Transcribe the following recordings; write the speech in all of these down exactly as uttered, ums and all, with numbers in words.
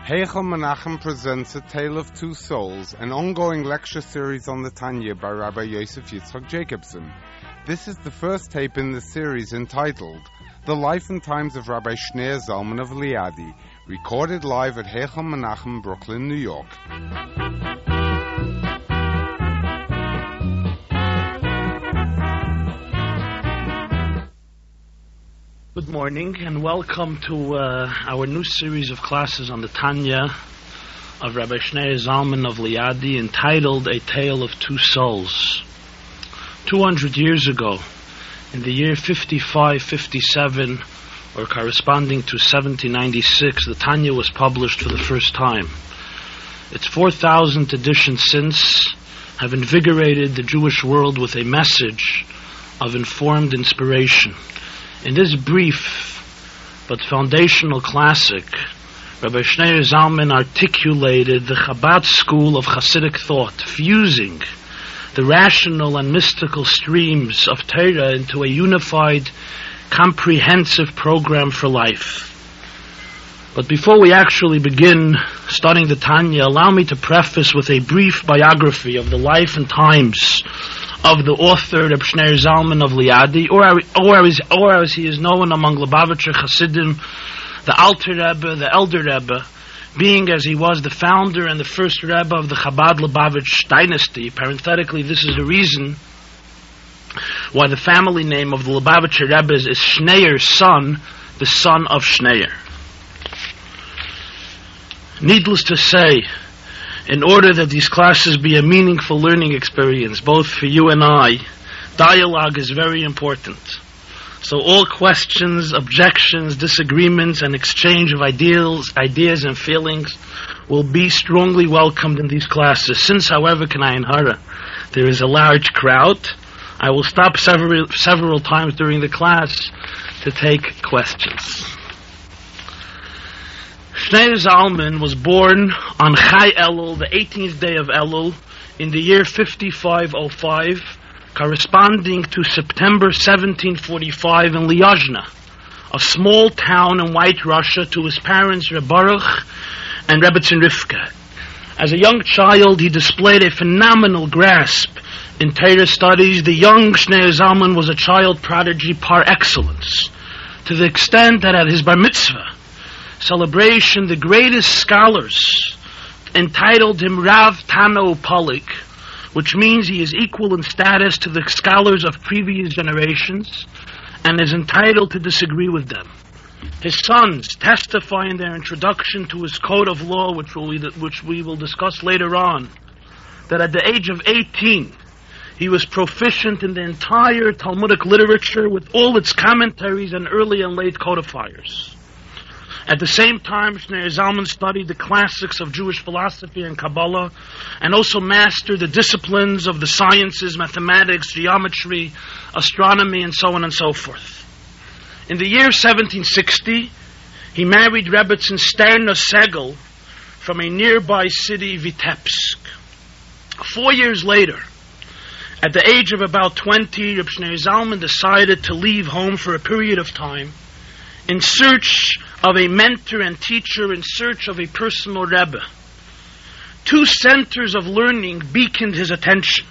Heichel Menachem presents A Tale of Two Souls, an ongoing lecture series on the Tanya by Rabbi Yosef Yitzchak Jacobson. This is the first tape in the series entitled The Life and Times of Rabbi Shneir Zalman of Liadi, recorded live at Heichel Menachem, Brooklyn, New York. Good morning and welcome to uh, our new series of classes on the Tanya of Rabbi Shneir Zalman of Liadi, entitled A Tale of Two Souls. two hundred years ago, in the year fifty-five fifty-seven, or corresponding to seventeen ninety-six, the Tanya was published for the first time. Its four thousandth edition since have invigorated the Jewish world with a message of informed inspiration. In this brief but foundational classic, Rabbi Shneir Zalman articulated the Chabad school of Hasidic thought, fusing the rational and mystical streams of Torah into a unified, comprehensive program for life. But before we actually begin studying the Tanya, allow me to preface with a brief biography of the life and times of the author, Reb Shneir Zalman of Liadi, or, or, as, or as he is known among Lubavitcher Hasidim, the Alter Rebbe, the Elder Rebbe, being as he was the founder and the first Rebbe of the Chabad Lubavitch dynasty. Parenthetically, this is the reason why the family name of the Lubavitcher Rebbe is Shneir's son, the son of Shneir. Needless to say, in order that these classes be a meaningful learning experience, both for you and I, dialogue is very important. So all questions, objections, disagreements, and exchange of ideals, ideas and feelings will be strongly welcomed in these classes. Since, however, K'nai and Hara, there is a large crowd, I will stop several, several times during the class to take questions. Shneir Zalman was born on Chai Elul, the eighteenth day of Elul, in the year fifty-five oh five, corresponding to September seventeen forty-five in Lyazhna, a small town in White Russia, to his parents Reb Baruch and Rebbetzin Rivka. As a young child, he displayed a phenomenal grasp in Torah studies. The young Shneir Zalman was a child prodigy par excellence, to the extent that at his bar mitzvah celebration, the greatest scholars entitled him Rav Tano Polik, which means he is equal in status to the scholars of previous generations and is entitled to disagree with them. His sons testify in their introduction to his code of law, which, will, which we will discuss later on, that at the age of eighteen, he was proficient in the entire Talmudic literature with all its commentaries and early and late codifiers. At the same time, Shneir Zalman studied the classics of Jewish philosophy and Kabbalah, and also mastered the disciplines of the sciences, mathematics, geometry, astronomy, and so on and so forth. In the year seventeen sixty, he married Rebbetzin Sterna Segel from a nearby city, Vitebsk. Four years later, at the age of about twenty, Reb Shneir Zalman decided to leave home for a period of time in search of a mentor and teacher, in search of a personal Rebbe. Two centers of learning beaconed his attention.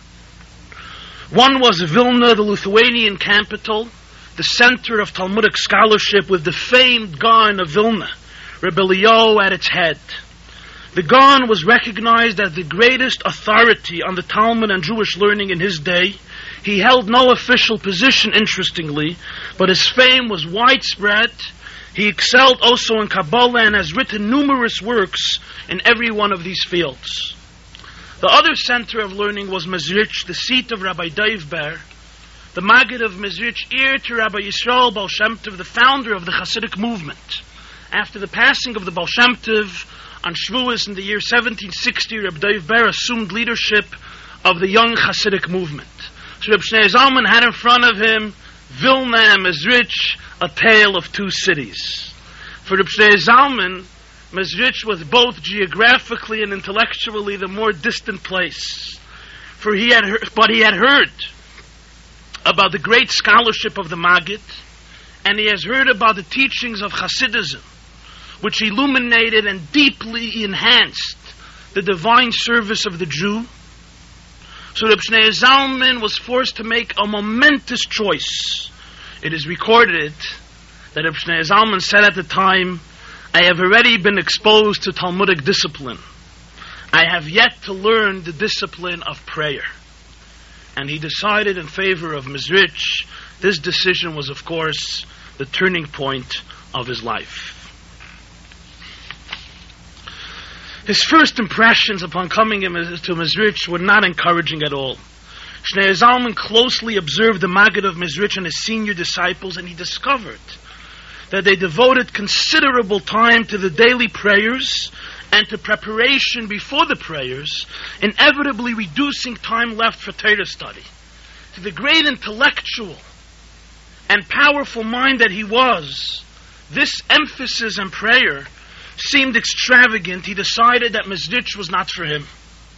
One was Vilna, the Lithuanian capital, the center of Talmudic scholarship, with the famed Gaon of Vilna, Rebbe Eliyahu, at its head. The Gaon was recognized as the greatest authority on the Talmud and Jewish learning in his day. He held no official position, interestingly, but his fame was widespread. He excelled also in Kabbalah and has written numerous works in every one of these fields. The other center of learning was Mezritch, the seat of Rabbi Dov Ber, the Maggid of Mezritch, heir to Rabbi Yisrael Baal Shem Tov, the founder of the Hasidic movement. After the passing of the Baal Shem Tov on Shavuos in the year seventeen sixty, Rabbi Dov Ber assumed leadership of the young Hasidic movement. So Reb Shneir Zalman had in front of him Vilna and Mezritch, a tale of two cities. For Reb Shneir Zalman, Mezritch was both geographically and intellectually the more distant place. For he had heard, but he had heard about the great scholarship of the Maggid, and he has heard about the teachings of Hasidism, which illuminated and deeply enhanced the divine service of the Jew. So Reb Shneur Zalman was forced to make a momentous choice. It is recorded that Reb Shneur Zalman said at the time, "I have already been exposed to Talmudic discipline. I have yet to learn the discipline of prayer." And he decided in favor of Mezritch. This decision was, of course, the turning point of his life. His first impressions upon coming to Mezritch were not encouraging at all. Shneur Zalman closely observed the Maggid of Mezritch and his senior disciples, and he discovered that they devoted considerable time to the daily prayers and to preparation before the prayers, inevitably reducing time left for Torah study. To the great intellectual and powerful mind that he was, this emphasis on prayer seemed extravagant. He decided that Mezritch was not for him.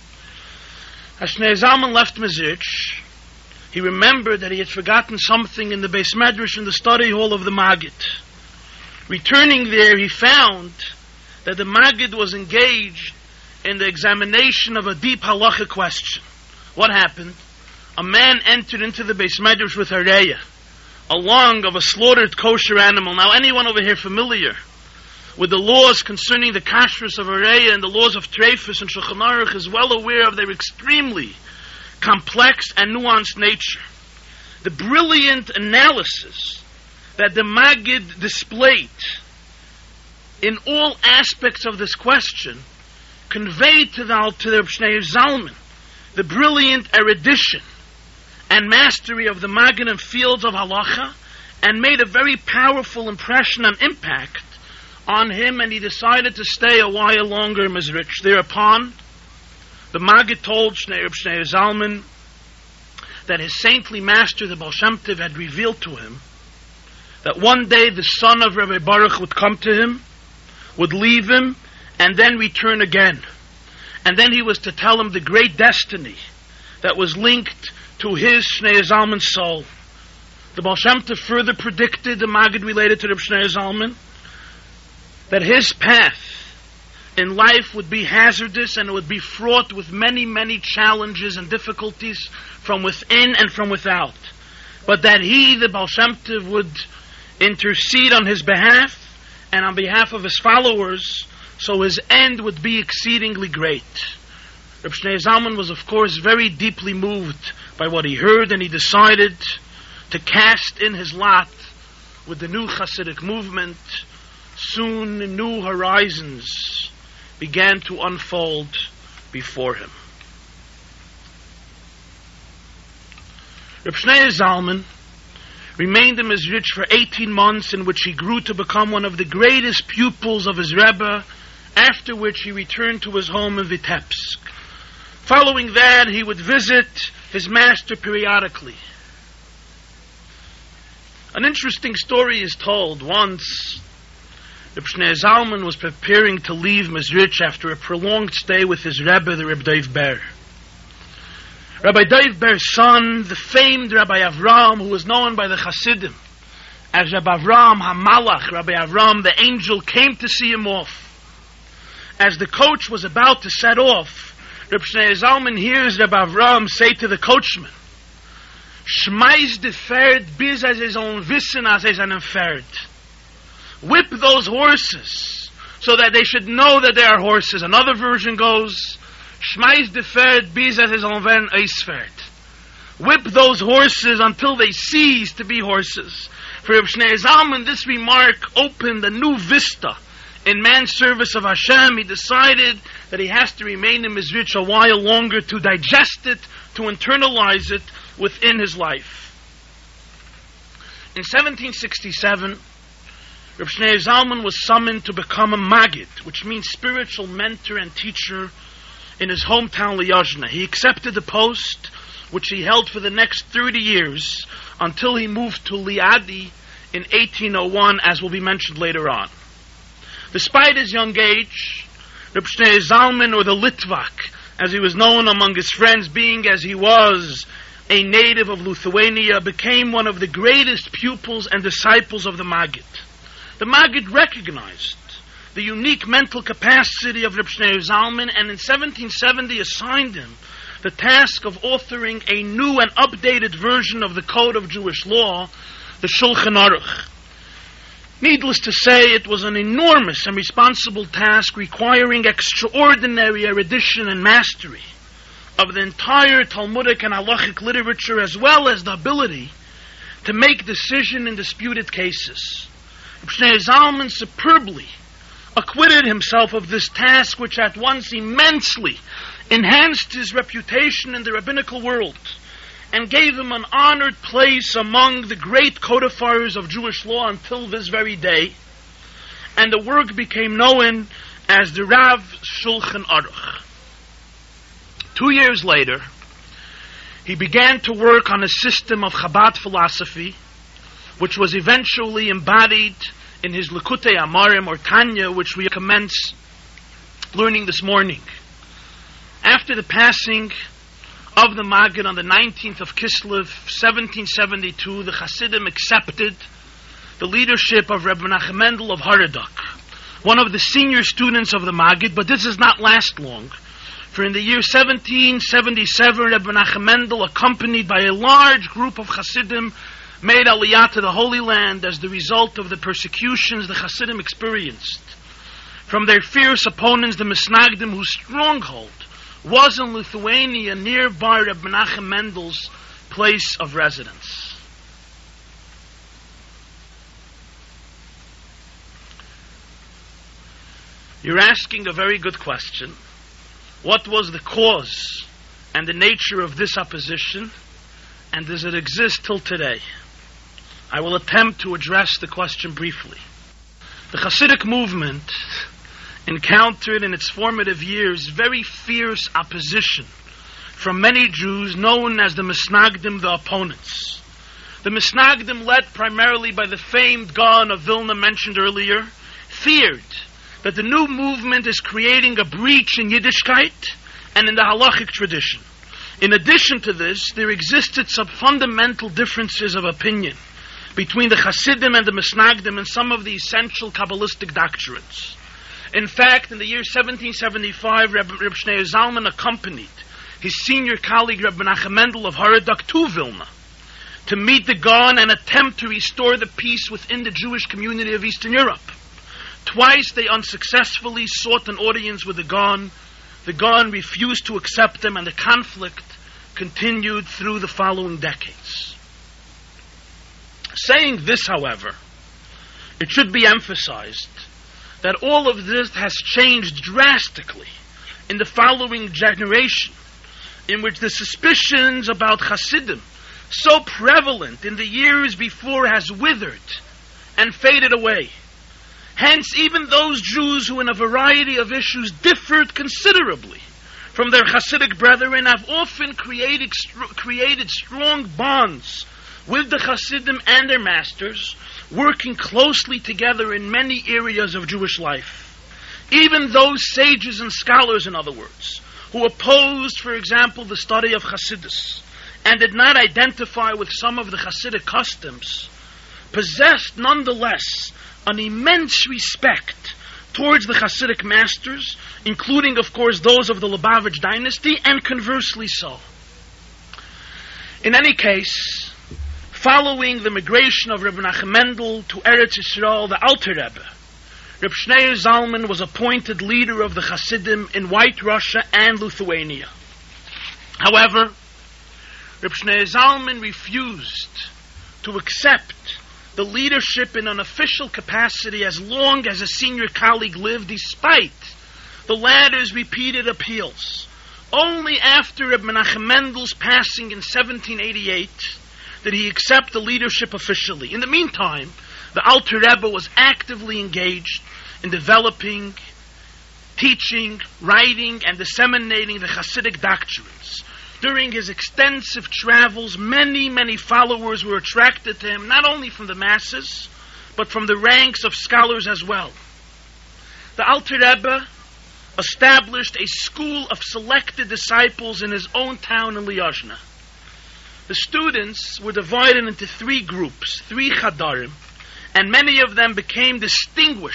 As Shneur Zalman left Mezritch, he remembered that he had forgotten something in the Beis Medrash in the study hall of the Maggid. Returning there, he found that the Maggid was engaged in the examination of a deep halacha question. What happened? A man entered into the Beis Medrash with a reya, a lung of a slaughtered kosher animal. Now, anyone over here familiar with the laws concerning the kashrus of a reya and the laws of treifus and Shulchan Aruch is well aware of their extremely complex and nuanced nature. The brilliant analysis that the Maggid displayed in all aspects of this question conveyed to the, to the Shneur Zalman the brilliant erudition and mastery of the Maggid in fields of halacha, and made a very powerful impression and impact on him, and he decided to stay a while longer in Mezritch. Thereupon, the Maggid told Shneur, Shneur Zalman that his saintly master, the Baal Shem Tov, had revealed to him that one day the son of Rabbi Baruch would come to him, would leave him, and then return again. And then he was to tell him the great destiny that was linked to his Shneur Zalman's soul. The Baal Shem Tov further predicted, the Maggid related to Reb Shneur Zalman, that his path in life would be hazardous and it would be fraught with many, many challenges and difficulties from within and from without. But that he, the Baal Shem Tov, would intercede on his behalf and on behalf of his followers, so his end would be exceedingly great. Reb Shneur Zalman was, of course, very deeply moved by what he heard, and he decided to cast in his lot with the new Hasidic movement. Soon new horizons began to unfold before him. Reb Shneur Zalman remained in Mezritch for eighteen months, in which he grew to become one of the greatest pupils of his Rebbe, after which he returned to his home in Vitebsk. Following that, he would visit his master periodically. An interesting story is told. Once, Reb Shneur Zalman was preparing to leave Mezritch after a prolonged stay with his Rebbe, the Reb Dov Ber. Rabbi Dov Ber's son, the famed Rabbi Avram, who was known by the Hasidim as Rabbi Avram HaMalach, Rabbi Avram the angel, came to see him off. As the coach was about to set off, Reb Shneur Zalman hears Rabbi Avram say to the coachman, "Schmeiß de Pferd bis as is on wissen as is an Pferd." Whip those horses so that they should know that they are horses. Another version goes, "Schmeiß de Pferd bis as is on wen Eisferd." Whip those horses until they cease to be horses. For Reb Shneur Zalman, this remark opened a new vista in man's service of Hashem. He decided that he has to remain in Mezritch a while longer to digest it, to internalize it within his life. In seventeen sixty-seven, Reb Shneur Zalman was summoned to become a Maggid, which means spiritual mentor and teacher, in his hometown Liozna. He accepted the post, which he held for the next thirty years, until he moved to Liadi in eighteen oh one, as will be mentioned later on. Despite his young age, Reb Shneur Zalman, or the Litvak, as he was known among his friends, being as he was a native of Lithuania, became one of the greatest pupils and disciples of the Maggid. The Maggid recognized the unique mental capacity of Reb Shneur Zalman, and in seventeen seventy assigned him the task of authoring a new and updated version of the Code of Jewish Law, the Shulchan Aruch. Needless to say, it was an enormous and responsible task requiring extraordinary erudition and mastery of the entire Talmudic and halachic literature, as well as the ability to make decision in disputed cases. Reb Shneur Zalman superbly acquitted himself of this task, which at once immensely enhanced his reputation in the rabbinical world and gave him an honored place among the great codifiers of Jewish law until this very day. And the work became known as the Rav Shulchan Aruch. Two years later, he began to work on a system of Chabad philosophy, which was eventually embodied in his Likutei Amarim, or Tanya, which we commence learning this morning. After the passing of the Maggid on the nineteenth of Kislev, seventeen seventy-two, the Hasidim accepted the leadership of Reb Menachem Mendel of Haradach, one of the senior students of the Maggid, but this does not last long. For in the year seventeen seventy-seven, Reb Menachem Mendel, accompanied by a large group of Hasidim, made Aliyah to the Holy Land as the result of the persecutions the Hasidim experienced from their fierce opponents, the Misnagdim, whose stronghold was in Lithuania, nearby Reb Menachem Mendel's place of residence. You're asking a very good question. What was the cause and the nature of this opposition, and does it exist till today? I will attempt to address the question briefly. The Hasidic movement encountered in its formative years very fierce opposition from many Jews known as the Misnagdim, the opponents. The Misnagdim, led primarily by the famed Gaon of Vilna mentioned earlier, feared that the new movement is creating a breach in Yiddishkeit and in the halachic tradition. In addition to this, there existed some fundamental differences of opinion between the Hasidim and the Misnagdim in some of the essential Kabbalistic doctrines. In fact, in the year seventeen seventy-five, Reb, Reb Shneur Zalman accompanied his senior colleague Reb Menachem Mendel of Haradach to Vilna to meet the Gaon and attempt to restore the peace within the Jewish community of Eastern Europe. Twice they unsuccessfully sought an audience with the Gaon. The Gaon refused to accept them, and the conflict continued through the following decades. Saying this, however, it should be emphasized that all of this has changed drastically in the following generation, in which the suspicions about Hasidim, so prevalent in the years before, has withered and faded away. Hence, even those Jews who in a variety of issues differed considerably from their Hasidic brethren have often created, created strong bonds with the Hasidim and their masters, working closely together in many areas of Jewish life. Even those sages and scholars, in other words, who opposed, for example, the study of Hasidus and did not identify with some of the Hasidic customs, possessed nonetheless an immense respect towards the Hasidic masters, including, of course, those of the Lubavitch dynasty, and conversely so. In any case, following the migration of Reb Menachem Mendel to Eretz Yisrael, the Alter Rebbe, Reb Shneur Zalman was appointed leader of the Hasidim in White Russia and Lithuania. However, Reb Shneur Zalman refused to accept the leadership in an official capacity as long as a senior colleague lived, despite the latter's repeated appeals. Only after Reb Menachem Mendel's passing in seventeen eighty-eight did he accept the leadership officially. In the meantime, the Alter Rebbe was actively engaged in developing, teaching, writing, and disseminating the Hasidic doctrines. During his extensive travels, many, many followers were attracted to him, not only from the masses, but from the ranks of scholars as well. The Alter Rebbe established a school of selected disciples in his own town in Liozna. The students were divided into three groups, three chadarim, and many of them became distinguished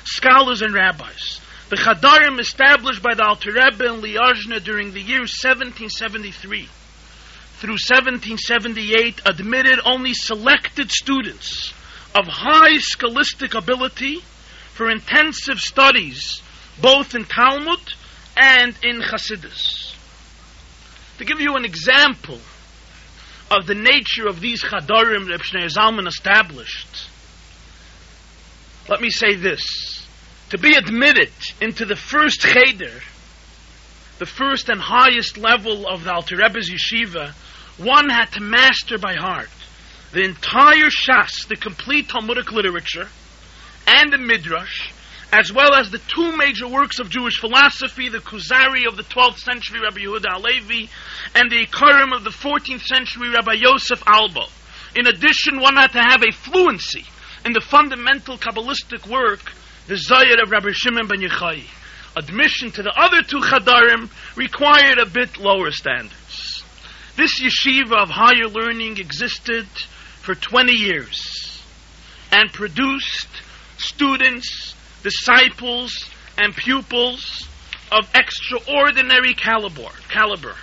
scholars and rabbis. The Chadarim established by the Alter Rebbe in Liozna during the year seventeen seventy-three through seventeen seventy-eight admitted only selected students of high scholastic ability for intensive studies both in Talmud and in Chassidus. To give you an example of the nature of these Chadarim Reb Shneur Zalman established, let me say this. To be admitted into the first cheder, the first and highest level of the Alter Rebbe's yeshiva, one had to master by heart the entire Shas, the complete Talmudic literature, and the Midrash, as well as the two major works of Jewish philosophy, the Kuzari of the twelfth century Rabbi Yehuda Halevi, and the Ikarim of the fourteenth century Rabbi Yosef Albo. In addition, one had to have a fluency in the fundamental Kabbalistic work, the Zohar of Rabbi Shimon ben Yochai. Admission to the other two Chadarim required a bit lower standards. This yeshiva of higher learning existed for twenty years and produced students, disciples, and pupils of extraordinary caliber. caliber.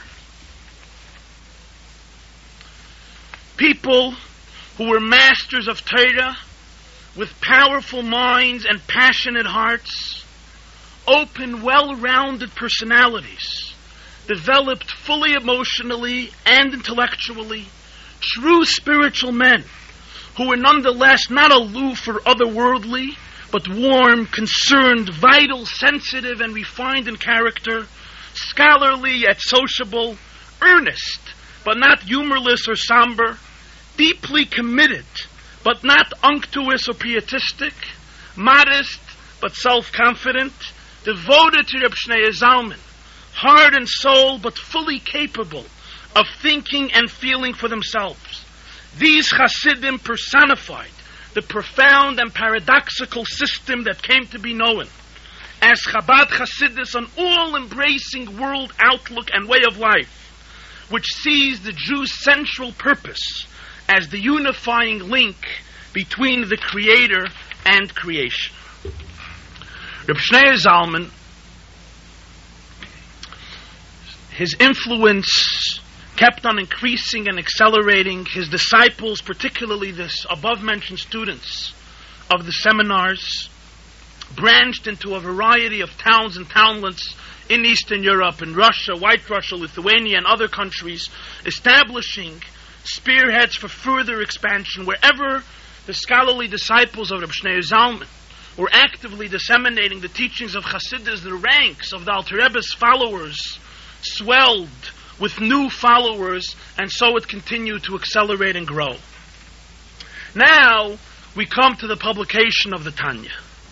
People who were masters of Torah with powerful minds and passionate hearts, open, well-rounded personalities, developed fully emotionally and intellectually, true spiritual men who were nonetheless not aloof or otherworldly, but warm, concerned, vital, sensitive, and refined in character, scholarly yet sociable, earnest, but not humorless or somber, deeply committed, but not unctuous or pietistic, modest, but self-confident, devoted to Reb Shneur Zalman, heart and soul, but fully capable of thinking and feeling for themselves. These Hasidim personified the profound and paradoxical system that came to be known as Chabad Hasidus, an all-embracing world outlook and way of life, which sees the Jew's central purpose as the unifying link between the Creator and creation. Reb Shneur Zalman, his influence kept on increasing and accelerating. His disciples, particularly the above-mentioned students of the seminars, branched into a variety of towns and townlets in Eastern Europe, in Russia, White Russia, Lithuania, and other countries, establishing spearheads for further expansion wherever the scholarly disciples of Reb Shneur Zalman were actively disseminating the teachings of Chassidus. The ranks of the Alter Rebbe's followers swelled with new followers, and so it continued to accelerate and grow. Now we come to the publication of the Tanya.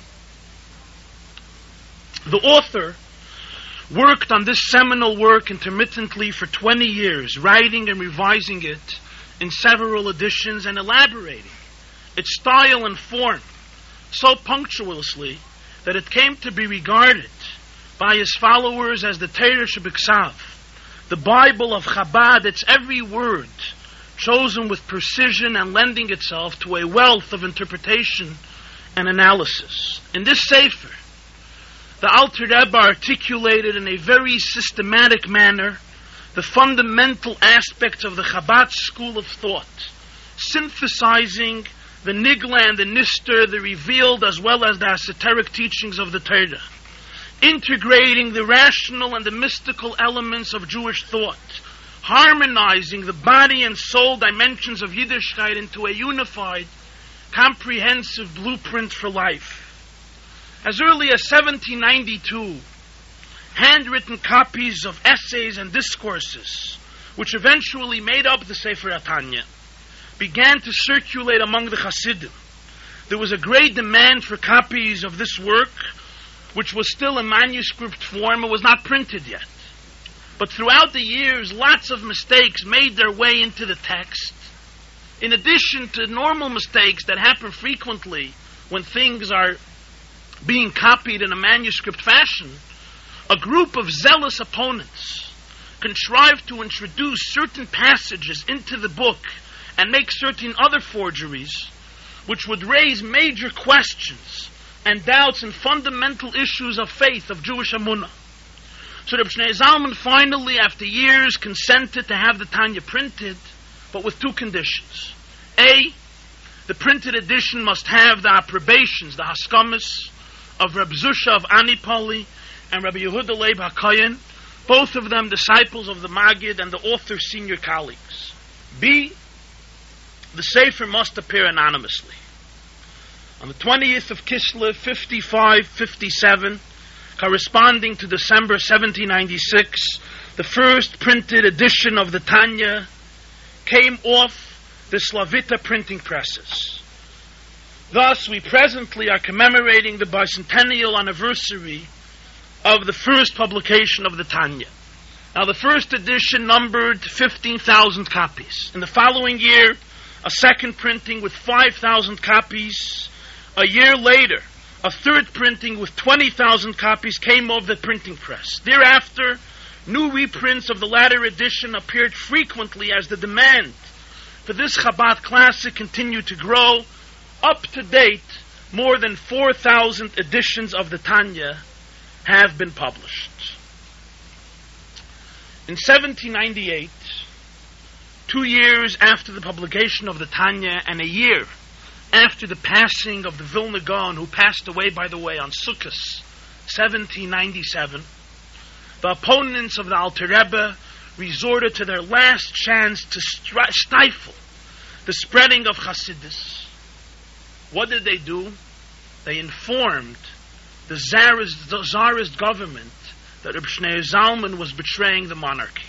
The author worked on this seminal work intermittently for twenty years, writing and revising it in several editions and elaborating its style and form so punctuously that it came to be regarded by his followers as the Torah Shebiksav, the Bible of Chabad, its every word chosen with precision and lending itself to a wealth of interpretation and analysis. In this Sefer, the Alter Rebbe articulated in a very systematic manner the fundamental aspects of the Chabad school of thought, synthesizing the Nigla and the Nister, the revealed as well as the esoteric teachings of the Torah, integrating the rational and the mystical elements of Jewish thought, harmonizing the body and soul dimensions of Yiddishkeit into a unified, comprehensive blueprint for life. As early as seventeen ninety-two, handwritten copies of essays and discourses, which eventually made up the Sefer HaTanya, began to circulate among the Hasidim. There was a great demand for copies of this work, which was still in manuscript form and was not printed yet. But throughout the years, lots of mistakes made their way into the text. In addition to normal mistakes that happen frequently when things are being copied in a manuscript fashion, a group of zealous opponents contrived to introduce certain passages into the book and make certain other forgeries, which would raise major questions and doubts in fundamental issues of faith, of Jewish emunah. So Reb Shneur Zalman finally, after years, consented to have the Tanya printed, but with two conditions. A, the printed edition must have the approbations, the haskamas, of Reb Zusha of Anipoli and Rabbi Yehuda Leib HaKoyen, both of them disciples of the Maggid and the author's senior colleagues. B, the Sefer must appear anonymously. On the twentieth of Kislev, fifty-five fifty-seven, corresponding to December seventeen ninety-six, the first printed edition of the Tanya came off the Slavita printing presses. Thus, we presently are commemorating the bicentennial anniversary of the first publication of the Tanya. Now, the first edition numbered fifteen thousand copies. In the following year, a second printing with five thousand copies. A year later, a third printing with twenty thousand copies came off the printing press. Thereafter, new reprints of the latter edition appeared frequently as the demand for this Chabad classic continued to grow. Up to date, more than four thousand editions of the Tanya have been published. In seventeen ninety-eight, two years after the publication of the Tanya and a year after the passing of the Vilna Gaon, who passed away, by the way, on Sukkot, seventeen ninety-seven, the opponents of the Alter Rebbe resorted to their last chance to stri- stifle the spreading of Hasidus. What did they do? They informed the Tsarist, the Tsarist government that Reb Shneur Zalman was betraying the monarchy.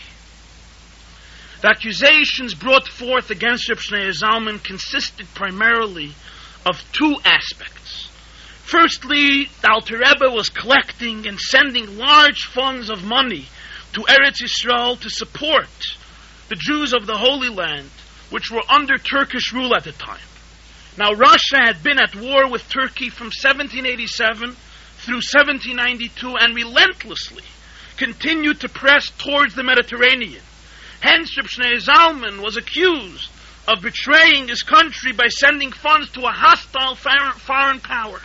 The accusations brought forth against Reb Shneur Zalman consisted primarily of two aspects. Firstly, the Alter Rebbe was collecting and sending large funds of money to Eretz Yisrael to support the Jews of the Holy Land, which were under Turkish rule at the time. Now, Russia had been at war with Turkey from seventeen eighty-seven through seventeen ninety-two and relentlessly continued to press towards the Mediterranean. Hence, Reb Shneur Zalman was accused of betraying his country by sending funds to a hostile foreign power.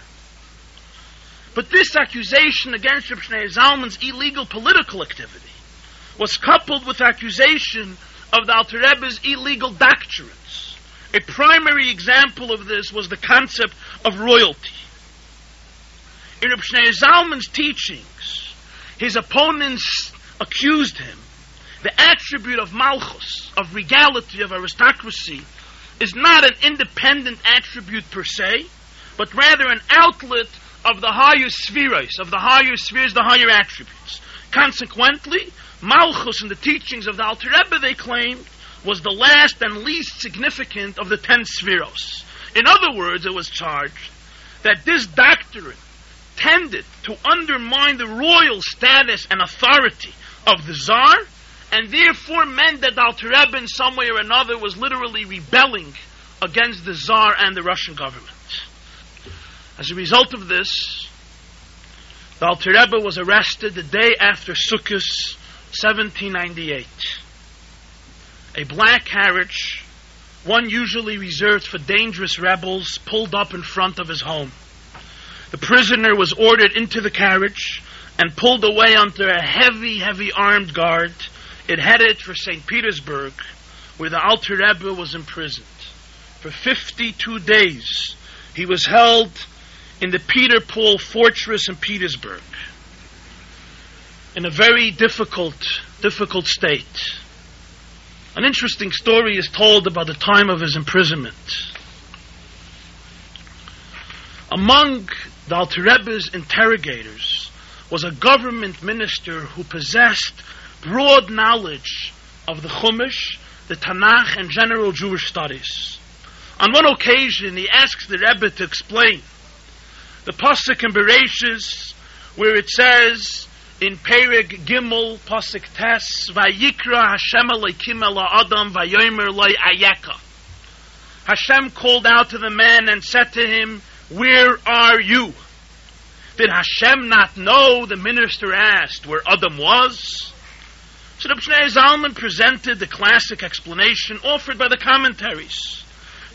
But this accusation against Reb Shneur Zalman's illegal political activity was coupled with accusation of the Alter Rebbe's illegal doctrines. A primary example of this was the concept of royalty. In Reb Shneur Zalman's teachings, his opponents accused him the attribute of malchus, of regality, of aristocracy, is not an independent attribute per se, but rather an outlet of the higher spheres, of the higher spheres, the higher attributes. Consequently, malchus in the teachings of the Alter Rebbe, they claimed, was the last and least significant of the ten spheros. In other words, it was charged that this doctrine tended to undermine the royal status and authority of the Tsar, and therefore meant that the Alter Rebbe in some way or another was literally rebelling against the Tsar and the Russian government. As a result of this, the Alter Rebbe was arrested the day after Sukkot, seventeen ninety-eight. A black carriage, one usually reserved for dangerous rebels, pulled up in front of his home. The prisoner was ordered into the carriage and pulled away under a heavy, heavy armed guard. It headed for Saint Petersburg, where the Alter Rebbe was imprisoned. For fifty-two days, he was held in the Peter Paul fortress in Petersburg, in a very difficult, difficult state. An interesting story is told about the time of his imprisonment. Among the Alter Rebbe's interrogators was a government minister who possessed broad knowledge of the Chumash, the Tanakh, and general Jewish studies. On one occasion, he asks the Rebbe to explain the pasuk in Bereshis, where it says in Perek Gimel pasuk Tes, Vayikra Hashem Elokim el Adam Vayomer lo Ayeka. Hashem called out to the man and said to him, "Where are you?" Did Hashem not know, the minister asked, where Adam was? So Reb Shneur Zalman presented the classic explanation offered by the commentaries.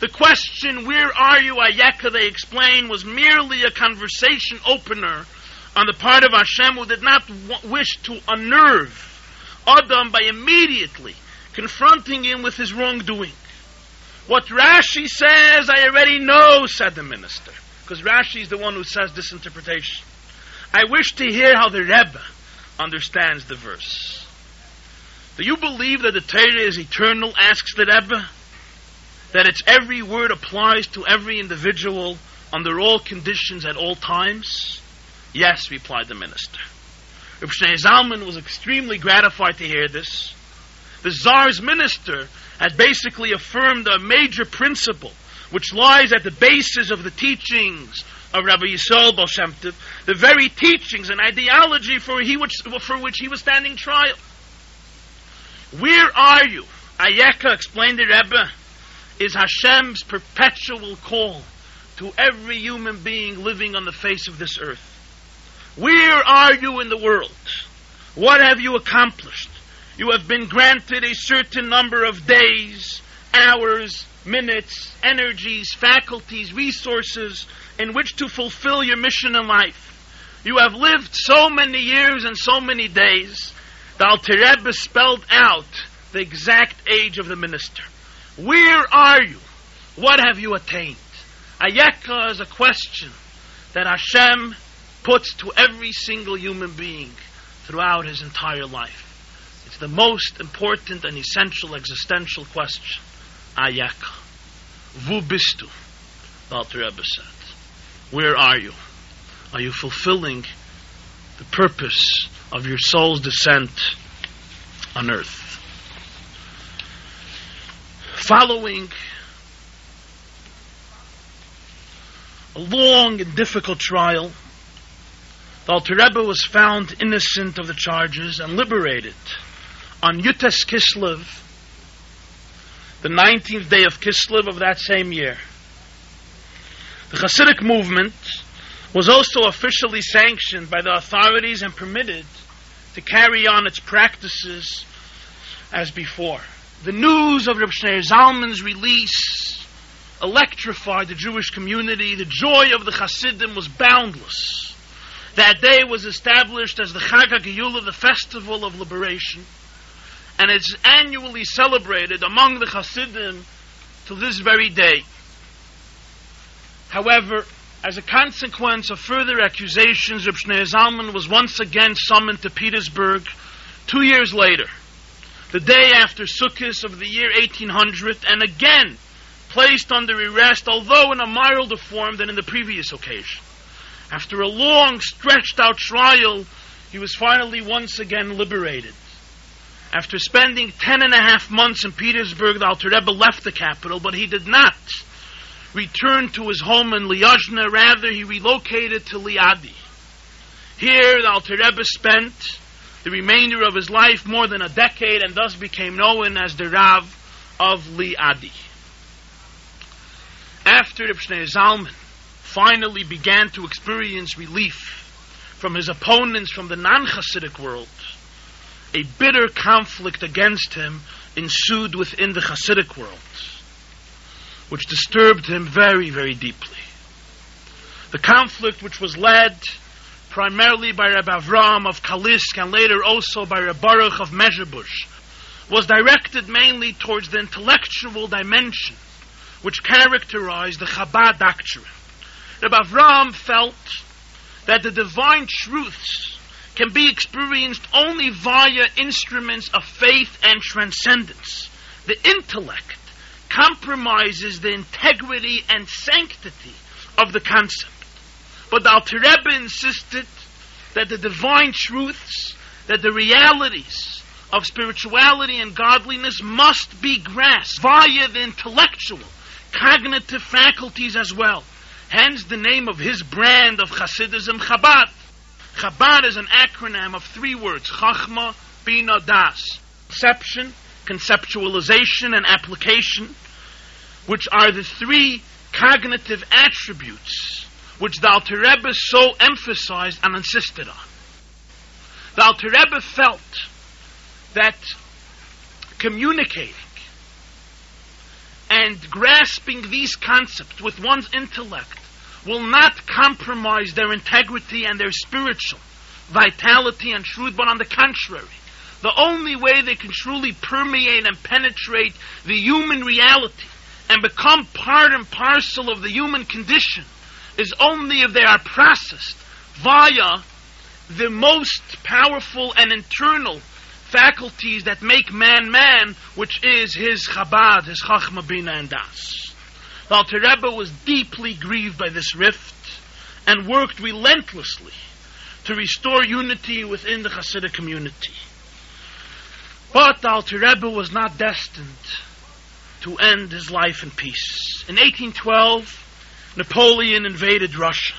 The question, where are you, Ayeka, they explain, was merely a conversation opener on the part of Hashem, who did not w- wish to unnerve Adam by immediately confronting him with his wrongdoing. What Rashi says, I already know, said the minister, because Rashi is the one who says this interpretation. I wish to hear how the Rebbe understands the verse. Do you believe that the Torah is eternal, asks the Rebbe? That its every word applies to every individual under all conditions at all times? Yes, replied the minister. Reb Shneur Zalman was extremely gratified to hear this. The Tsar's minister had basically affirmed a major principle which lies at the basis of the teachings of Rabbi Yisrael Baal Shem Tov, the very teachings and ideology for, he which, for which he was standing trial. Where are you? Ayeka, explained the Rebbe, is Hashem's perpetual call to every human being living on the face of this earth. Where are you in the world? What have you accomplished? You have been granted a certain number of days, hours, minutes, energies, faculties, resources in which to fulfill your mission in life. You have lived so many years and so many days. The Alter Rebbe spelled out the exact age of the minister. Where are you? What have you attained? Ayeka is a question that Hashem puts to every single human being throughout his entire life. It's the most important and essential existential question. Ayeka. Vu bistu, the Alter Rebbe said. Where are you? Are you fulfilling the purpose of your soul's descent on earth? Following a long and difficult trial, the Alter Rebbe was found innocent of the charges and liberated on Yutes Kislev, the nineteenth day of Kislev of that same year. The Hasidic movement was also officially sanctioned by the authorities and permitted to carry on its practices as before. The news of Reb Shneur Zalman's release electrified the Jewish community. The joy of the Hasidim was boundless. That day was established as the Chag HaGeula, the Festival of Liberation, and it's annually celebrated among the Hasidim to this very day. However, as a consequence of further accusations, Reb Shneur Zalman was once again summoned to Petersburg two years later, the day after Sukkot of the year eighteen hundred, and again placed under arrest, although in a milder form than in the previous occasion. After a long, stretched-out trial, he was finally once again liberated. After spending ten and a half months in Petersburg, the Alter Rebbe left the capital, but he did not return to his home in Liozna. Rather, he relocated to Liadi. Here, the Alter Rebbe spent the remainder of his life, more than a decade, and thus became known as the Rav of Liadi. After Reb Shneur Zalman finally began to experience relief from his opponents from the non-Hasidic world, a bitter conflict against him ensued within the Hasidic world, which disturbed him very, very deeply. The conflict, which was led primarily by Reb Avram of Kalisk and later also by Reb Baruch of Mezhebush, was directed mainly towards the intellectual dimension which characterized the Chabad doctrine. Reb Avram felt that the divine truths can be experienced only via instruments of faith and transcendence. The intellect compromises the integrity and sanctity of the concept. But the Alter Rebbe insisted that the divine truths, that the realities of spirituality and godliness must be grasped via the intellectual, cognitive faculties as well. Hence the name of his brand of Hasidism, Chabad. Chabad is an acronym of three words: Chachma, Bina, Das. Conception, conceptualization, and application, which are the three cognitive attributes which the Alter Rebbe so emphasized and insisted on. The Alter Rebbe felt that communicating and grasping these concepts with one's intellect will not compromise their integrity and their spiritual vitality and truth, but on the contrary, the only way they can truly permeate and penetrate the human reality and become part and parcel of the human condition is only if they are processed via the most powerful and internal faculties that make man man, which is his Chabad, his Chachma, Bina, and Das. The Alter Rebbe was deeply grieved by this rift and worked relentlessly to restore unity within the Hasidic community. But the Alter Rebbe was not destined to end his life in peace. In eighteen twelve, Napoleon invaded Russia.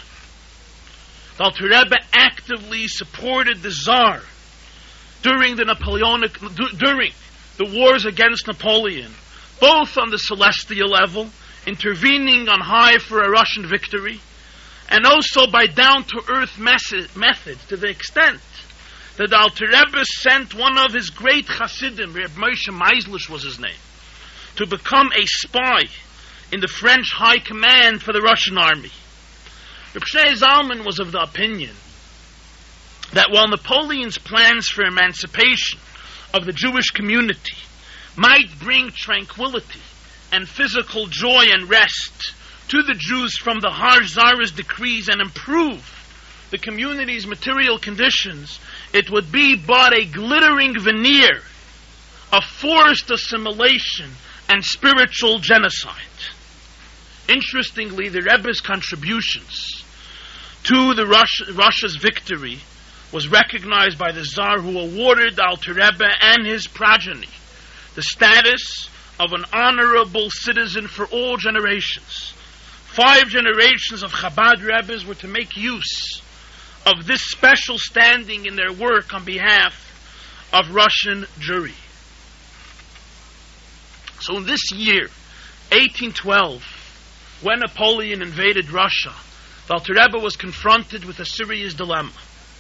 The Alter Rebbe actively supported the Tsar during the Napoleonic, d- during the wars against Napoleon, both on the celestial level, intervening on high for a Russian victory, and also by down-to-earth mes- methods, to the extent that the Alter Rebbe sent one of his great Hasidim, Reb Moshe Meislish was his name, to become a spy in the French high command for the Russian army. Reb Shneur Zalman was of the opinion that while Napoleon's plans for emancipation of the Jewish community might bring tranquility and physical joy and rest to the Jews from the harsh Tsarist decrees and improve the community's material conditions, it would be but a glittering veneer of forced assimilation and spiritual genocide. Interestingly, the Rebbe's contributions to the Russia, Russia's victory was recognized by the Tsar, who awarded the Alter Rebbe and his progeny the status of an honorable citizen for all generations. Five generations of Chabad Rebbes were to make use of this special standing in their work on behalf of Russian Jewry. So in this year, eighteen twelve, when Napoleon invaded Russia, the Alter Rebbe was confronted with a serious dilemma.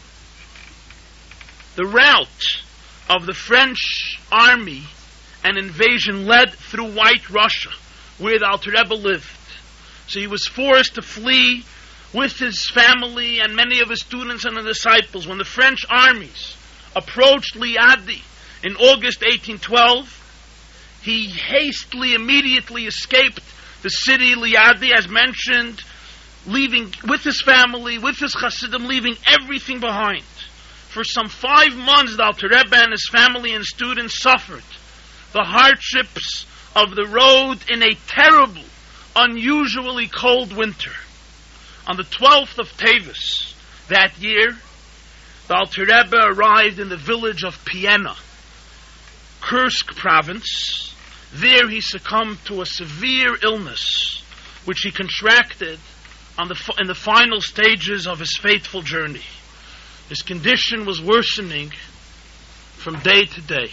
The route of the French army and invasion led through White Russia, where the Alter Rebbe lived. So he was forced to flee with his family and many of his students and the disciples. When the French armies approached Liadi in August eighteen twelve, he hastily, immediately escaped the city Liadi, as mentioned, leaving with his family, with his Hasidim, leaving everything behind. For some five months, the Alter Rebbe and his family and students suffered the hardships of the road in a terrible, unusually cold winter. On the twelfth of Tevis that year, the Alter Rebbe arrived in the village of Piena, Kursk province. There he succumbed to a severe illness, which he contracted on the, in the final stages of his fateful journey. His condition was worsening from day to day.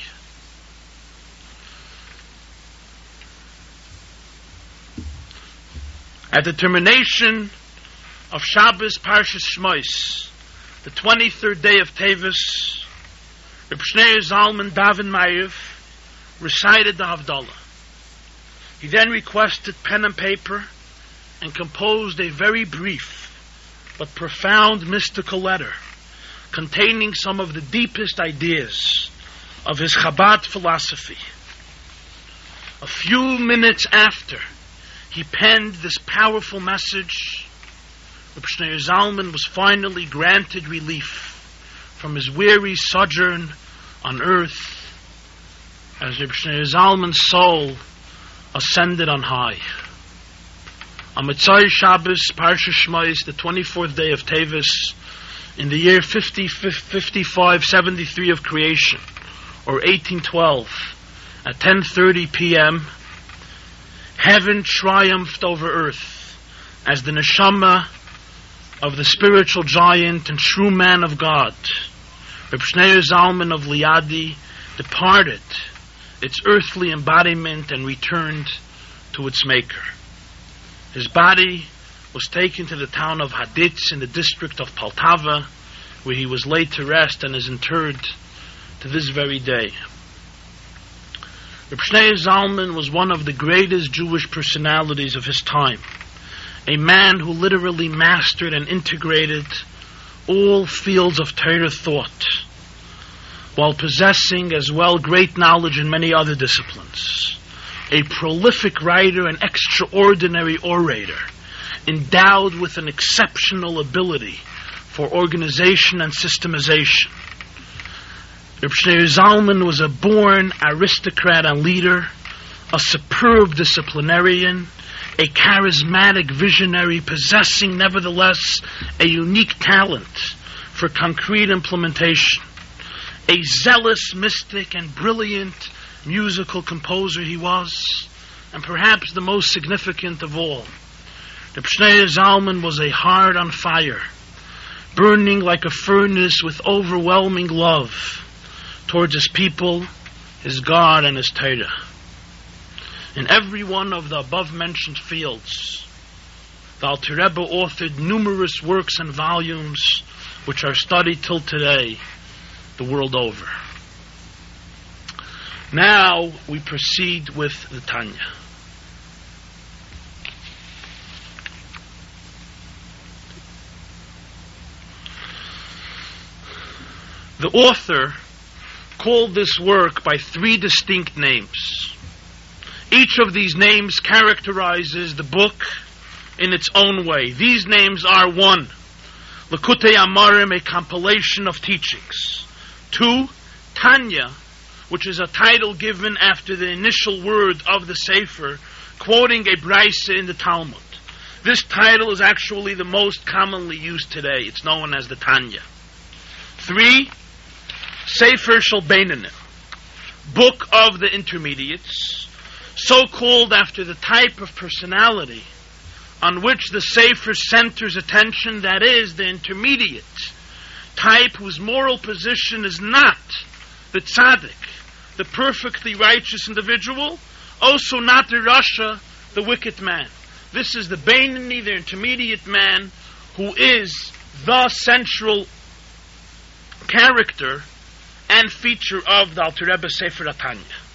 At the termination of Shabbos Parshas Shmos, the twenty-third day of Tevis, Reb Shneur Zalman Davin Ma'ariv recited the Havdalah. He then requested pen and paper and composed a very brief but profound mystical letter containing some of the deepest ideas of his Chabad philosophy. A few minutes after he penned this powerful message, Reb Shneur Zalman was finally granted relief from his weary sojourn on earth as Reb Shneur Zalman's soul ascended on high. On Motzei Shabbos, Parshas Shmos, the twenty-fourth day of Tevis, in the year fifty, fifty-five seventy-three of creation, or eighteen twelve, at ten thirty p.m., heaven triumphed over earth as the neshama of the spiritual giant and true man of God, Reb Shneur Zalman of Liadi, departed its earthly embodiment and returned to its maker. His body was taken to the town of Haditz in the district of Poltava, where he was laid to rest and is interred to this very day. Reb Shneur Zalman was one of the greatest Jewish personalities of his time, a man who literally mastered and integrated all fields of Torah thought, while possessing as well great knowledge in many other disciplines. A prolific writer and extraordinary orator, endowed with an exceptional ability for organization and systemization. Reb Shneur Zalman was a born aristocrat and leader, a superb disciplinarian, a charismatic visionary, possessing nevertheless a unique talent for concrete implementation. A zealous mystic and brilliant musical composer he was, and perhaps the most significant of all, Reb Shneur Zalman was a heart on fire, burning like a furnace with overwhelming love towards his people, his God, and his Torah. In every one of the above-mentioned fields, the Alter Rebbe authored numerous works and volumes which are studied till today, the world over. Now we proceed with the Tanya. The author called this work by three distinct names. Each of these names characterizes the book in its own way. These names are: one, Likutei Amarim, a compilation of teachings; two, Tanya, which is a title given after the initial word of the Sefer, quoting a Braisa in the Talmud. This title is actually the most commonly used today. It's known as the Tanya. Three, Sefer Shel Beinanim, book of the intermediates, so called after the type of personality on which the Sefer centers attention, that is, the intermediate type whose moral position is not the tzaddik, the perfectly righteous individual, also not the rasha, the wicked man. This is the Beinani, the intermediate man, who is the central character and feature of the Alter Rebbe Sefer Tanya.